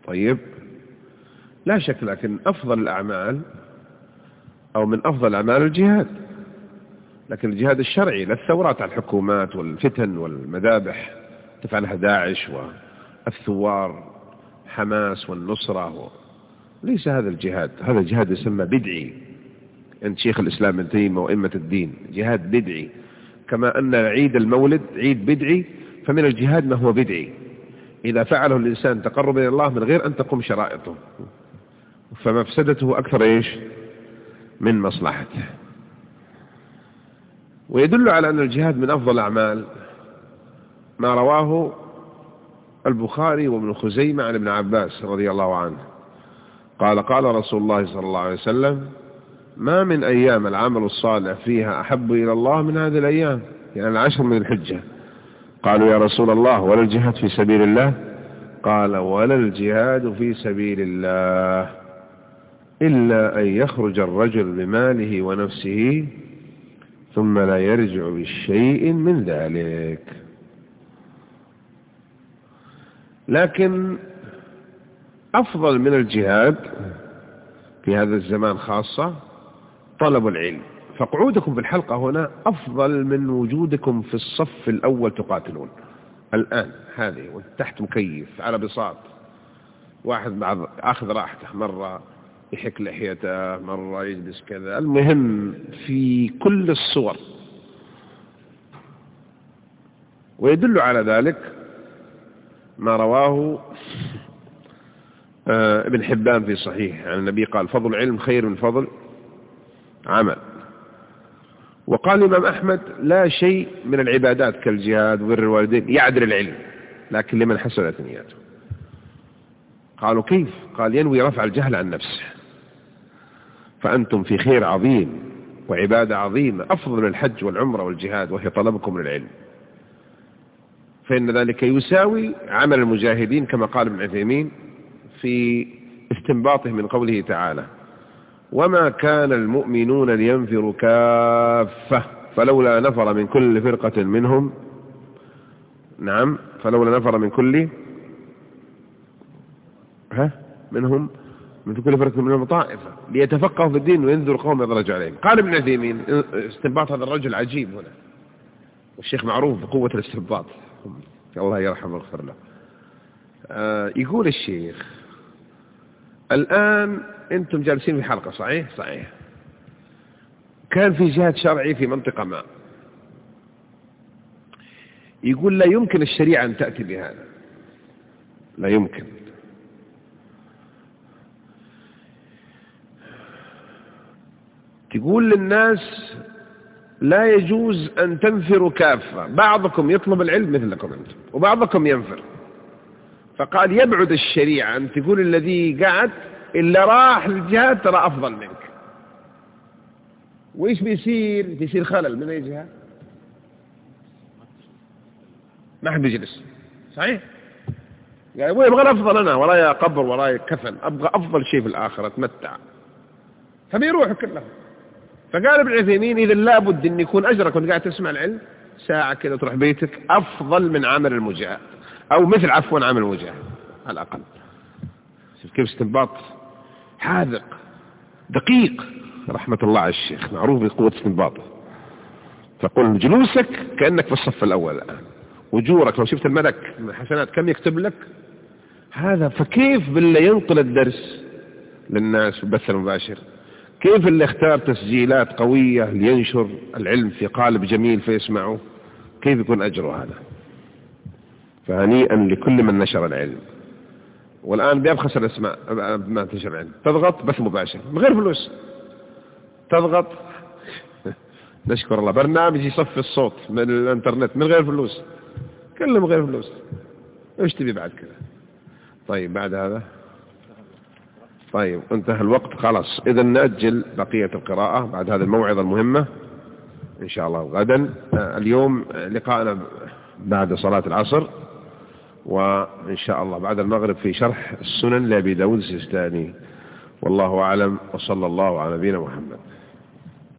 طيب لا شك، لكن أفضل الأعمال أو من أفضل الأعمال الجهاد، لكن الجهاد الشرعي، لا الثورات على الحكومات والفتن والمذابح تفعلها داعش والثوار حماس والنصرة ليس هذا الجهاد. هذا الجهاد يسمى بدعي عند شيخ الإسلام ابن تيمية وأئمة الدين، جهاد بدعي. كما أن عيد المولد عيد بدعي، فمن الجهاد ما هو بدعي إذا فعله الإنسان تقرب إلى الله من غير أن تقوم شرائطه، فمفسدته أكثر من مصلحته. ويدل على أن الجهاد من أفضل الأعمال ما رواه البخاري وابن خزيمة عن ابن عباس رضي الله عنه قال قال رسول الله صلى الله عليه وسلم: ما من أيام العمل الصالح فيها أحب إلى الله من هذه الأيام، يعني العشر من الحجة. قالوا يا رسول الله ولا الجهاد في سبيل الله؟ قال: ولا الجهاد في سبيل الله إلا أن يخرج الرجل بماله ونفسه ثم لا يرجع بشيء من ذلك. لكن أفضل من الجهاد في هذا الزمان خاصة طلب العلم، فقعودكم بالحلقة هنا أفضل من وجودكم في الصف الأول تقاتلون. الآن هذه تحت مكيف على بساط، واحد بعض أخذ راحته، مرة يحك لحيته، مرة يجلس كذا، المهم في كل الصور. ويدل على ذلك ما رواه ابن حبان في صحيح عن النبي قال: فضل العلم خير من فضل عمل. وقال الإمام أحمد: لا شيء من العبادات كالجهاد وبر الوالدين يعدل العلم، لكن لمن حسنت نياته. قالوا كيف؟ قال: ينوي رفع الجهل عن نفسه، فأنتم في خير عظيم وعبادة عظيمة أفضل من الحج والعمرة والجهاد، وهي طلبكم للعلم، فإن ذلك يساوي عمل المجاهدين، كما قال ابن عثيمين في استنباطه من قوله تعالى: وما كان المؤمنون لينفروا كافة فلولا نفر من كل فرقة منهم فلولا نفر من كل من كل فرقة منهم طائفة ليتفقهوا في الدين وينذروا قوم يضرج عليهم. قال ابن عثيمين استنباط هذا الرجل عجيب هنا، والشيخ معروف بقوة الاستنباط، الله يرحمه ويغفر له. يقول الشيخ: الآن أنتم جالسين في حلقة، صحيح؟ كان في جهاد شرعي في منطقة ما، يقول لا يمكن الشريعة أن تأتي بهذا، لا يمكن. تقول للناس لا يجوز أن تنفروا كافة، بعضكم يطلب العلم مثلكم أنتم وبعضكم ينفر. فقال: يبعد الشريعة أن تقول الذي قعد إلا راح للجهاد ترى أفضل منك. وإيش بيصير خلل من أي جهة؟ ما حد يجلس، صحيح؟ يعني يبغى أفضل، أنا ورايا قبر ورايا كفن، أبغى أفضل شيء في الآخرة أتمتع، فبيروحوا كلهم. فقال ابن عثيمين: إذا لابد أن يكون أجرك وأنت قاعد تسمع العلم ساعة كذا تروح بيتك أفضل من عمل المجاهد، أو مثل عمل المجاهد على الأقل. كيف استنباط حاذق دقيق، رحمة الله على الشيخ، معروف بقوة استنباطه. فقل جلوسك كأنك في الصف الأول الآن، وجورك لو شفت الملك من حسنات كم يكتب لك هذا. فكيف باللي ينقل الدرس للناس في البث المباشر؟ كيف اللي اختار تسجيلات قوية لينشر العلم في قالب جميل فيسمعه؟ كيف يكون أجره هذا؟ فهنيئا لكل من نشر العلم. والآن بيبخس الأسماء ما تنشر العلم، تضغط بث مباشر من غير فلوس، تضغط نشكر الله برنامج يصفي الصوت من الانترنت من غير فلوس، كله من غير فلوس. ايش تبي بعد كذا؟ طيب بعد هذا انتهى الوقت خلاص، إذا نأجل بقية القراءة بعد هذه الموعظة المهمة إن شاء الله غدا. اليوم لقاءنا بعد صلاة العصر، وإن شاء الله بعد المغرب في شرح السنن لأبي داود السجستاني. والله أعلم، وصلى الله على نبينا محمد.